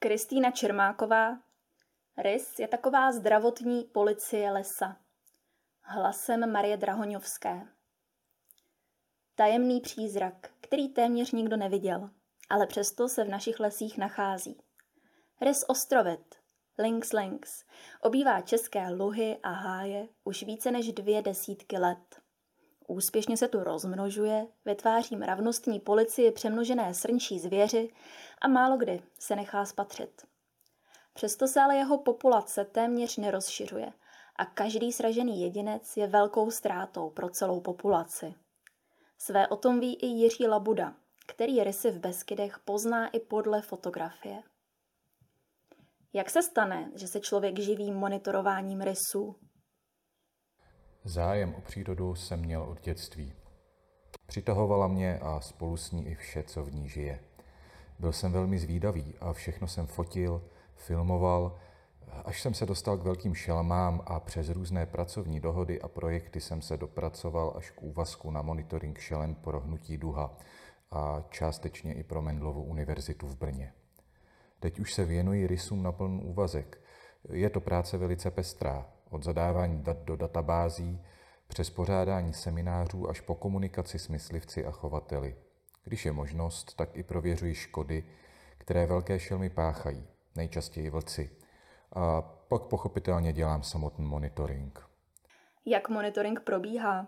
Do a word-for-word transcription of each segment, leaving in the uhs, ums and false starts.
Kristýna Čermáková. Rys je taková zdravotní policie lesa. Hlasem Marie Drahoňovské. Tajemný přízrak, který téměř nikdo neviděl, ale přesto se v našich lesích nachází. Rys ostrovit, lynx lynx, obývá české luhy a háje už více než dvě desítky let. Úspěšně se tu rozmnožuje, vytváří mravnostní policii přemnožené srnčí zvěři a málokdy se nechá spatřit. Přesto se ale jeho populace téměř nerozšiřuje a každý sražený jedinec je velkou ztrátou pro celou populaci. Své o tom ví i Jiří Labuda, který rysy v Beskydech pozná i podle fotografie. Jak se stane, že se člověk živí monitorováním rysů? Zájem o přírodu jsem měl od dětství. Přitahovala mě a spolu s ní i vše, co v ní žije. Byl jsem velmi zvídavý a všechno jsem fotil, filmoval, až jsem se dostal k velkým šelmám a přes různé pracovní dohody a projekty jsem se dopracoval až k úvazku na monitoring šelem pro Hnutí Duha a částečně i pro Mendelovu univerzitu v Brně. Teď už se věnuji rysům na plný úvazek. Je to práce velice pestrá, od zadávání dat do databází, přes pořádání seminářů až po komunikaci s myslivci a chovateli. Když je možnost, tak i prověřuji škody, které velké šelmy páchají, nejčastěji vlci. A pak pochopitelně dělám samotný monitoring. Jak monitoring probíhá?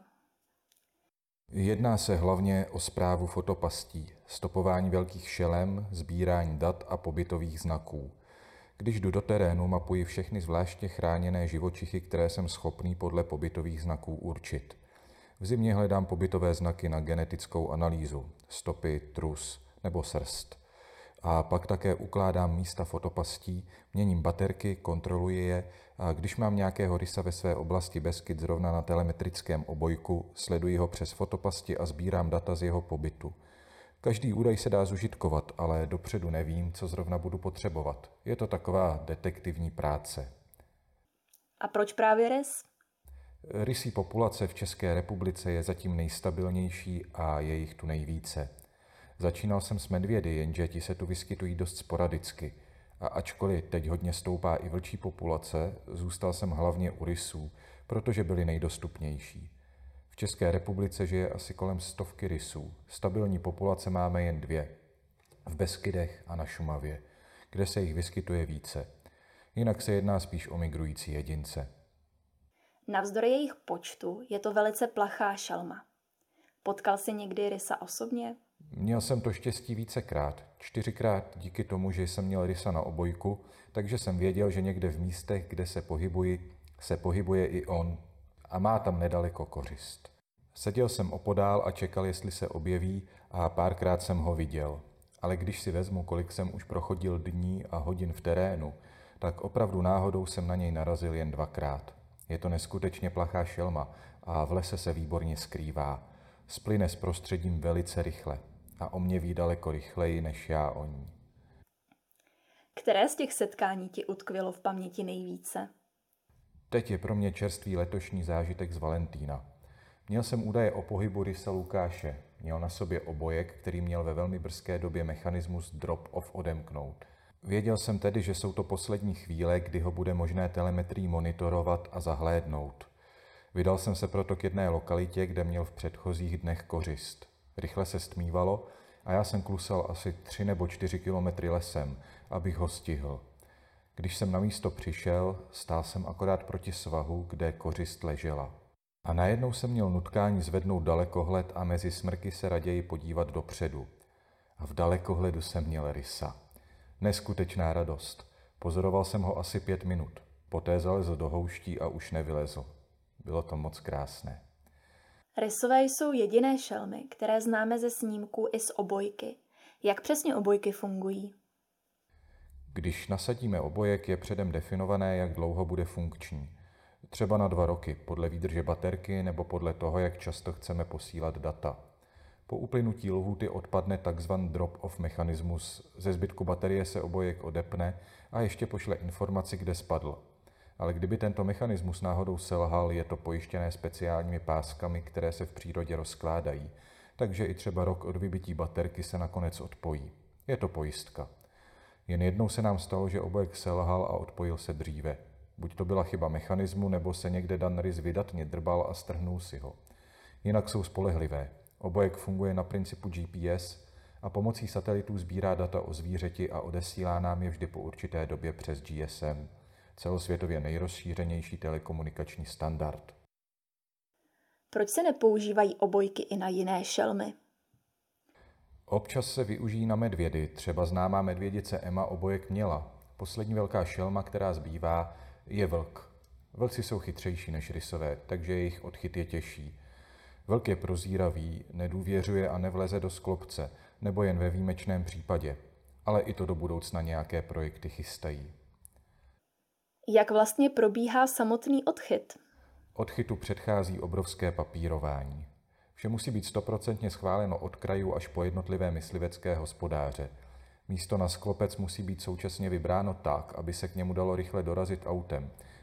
Jedná se hlavně o správu fotopastí, stopování velkých šelem, sbírání dat a pobytových znaků. Když jdu do terénu, mapuji všechny zvláště chráněné živočichy, které jsem schopný podle pobytových znaků určit. V zimě hledám pobytové znaky na genetickou analýzu, stopy, trus nebo srst. A pak také ukládám místa fotopastí, měním baterky, kontroluji je a když mám nějakého rysa ve své oblasti Beskyd zrovna na telemetrickém obojku, sleduji ho přes fotopasti a sbírám data z jeho pobytu. Každý údaj se dá zužitkovat, ale dopředu nevím, co zrovna budu potřebovat. Je to taková detektivní práce. A proč právě rys? Rysí populace v České republice je zatím nejstabilnější a je jich tu nejvíce. Začínal jsem s medvědy, jenže ti se tu vyskytují dost sporadicky. A ačkoliv teď hodně stoupá i vlčí populace, zůstal jsem hlavně u rysů, protože byly nejdostupnější. V České republice žije asi kolem stovky rysů. Stabilní populace máme jen dvě. V Beskydech a na Šumavě, kde se jich vyskytuje více. Jinak se jedná spíš o migrující jedince. Navzdory jejich počtu je to velice plachá šelma. Potkal jsi někdy rysa osobně? Měl jsem to štěstí vícekrát. Čtyřikrát díky tomu, že jsem měl rysa na obojku, takže jsem věděl, že někde v místech, kde se pohybuji, se pohybuje i on a má tam nedaleko kořist. Seděl jsem opodál a čekal, jestli se objeví a párkrát jsem ho viděl. Ale když si vezmu, kolik jsem už prochodil dní a hodin v terénu, tak opravdu náhodou jsem na něj narazil jen dvakrát. Je to neskutečně plachá šelma a v lese se výborně skrývá. Splyne s prostředím velice rychle a o mě ví daleko rychleji než já o ní. Které z těch setkání ti utkvělo v paměti nejvíce? Teď je pro mě čerstvý letošní zážitek z Valentína. Měl jsem údaje o pohybu rysa Lukáše. Měl na sobě obojek, který měl ve velmi brzké době mechanismus drop-off odemknout. Věděl jsem tedy, že jsou to poslední chvíle, kdy ho bude možné telemetrií monitorovat a zahlédnout. Vydal jsem se proto k jedné lokalitě, kde měl v předchozích dnech kořist. Rychle se stmívalo a já jsem klusal asi tři nebo čtyři kilometry lesem, abych ho stihl. Když jsem na místo přišel, stál jsem akorát proti svahu, kde kořist ležela. A najednou jsem měl nutkání zvednout dalekohled a mezi smrky se raději podívat dopředu. A v dalekohledu jsem měl rysa. Neskutečná radost. Pozoroval jsem ho asi pět minut. Poté zalezl do houští a už nevylezl. Bylo to moc krásné. Rysové jsou jediné šelmy, které známe ze snímků i z obojky. Jak přesně obojky fungují? Když nasadíme obojek, je předem definované, jak dlouho bude funkční. Třeba na dva roky, podle výdrže baterky nebo podle toho, jak často chceme posílat data. Po uplynutí lhůty odpadne tzv. Drop-off mechanismus, ze zbytku baterie se obojek odepne a ještě pošle informaci, kde spadl. Ale kdyby tento mechanismus náhodou selhal, je to pojištěné speciálními páskami, které se v přírodě rozkládají, takže i třeba rok od vybití baterky se nakonec odpojí. Je to pojistka. Jen jednou se nám stalo, že obojek selhal a odpojil se dříve. Buď to byla chyba mechanismu, nebo se někde Dan Rys vydatně drbal a strhnul si ho. Jinak jsou spolehlivé. Obojek funguje na principu G P S a pomocí satelitů sbírá data o zvířeti a odesílá nám je vždy po určité době přes G S M, celosvětově nejrozšířenější telekomunikační standard. Proč se nepoužívají obojky i na jiné šelmy? Občas se využijí na medvědy, třeba známá medvědice Emma obojek měla. Poslední velká šelma, která zbývá, je vlk. Vlci jsou chytřejší než rysové, takže jejich odchyt je těžší. Vlk je prozíravý, nedůvěřuje a nevleze do sklopce, nebo jen ve výjimečném případě. Ale i to do budoucna nějaké projekty chystají. Jak vlastně probíhá samotný odchyt? Odchytu předchází obrovské papírování. Vše musí být stoprocentně schváleno od krajů až po jednotlivé myslivecké hospodáře. Místo na sklopec musí být současně vybráno tak, aby se k němu dalo rychle dorazit autem.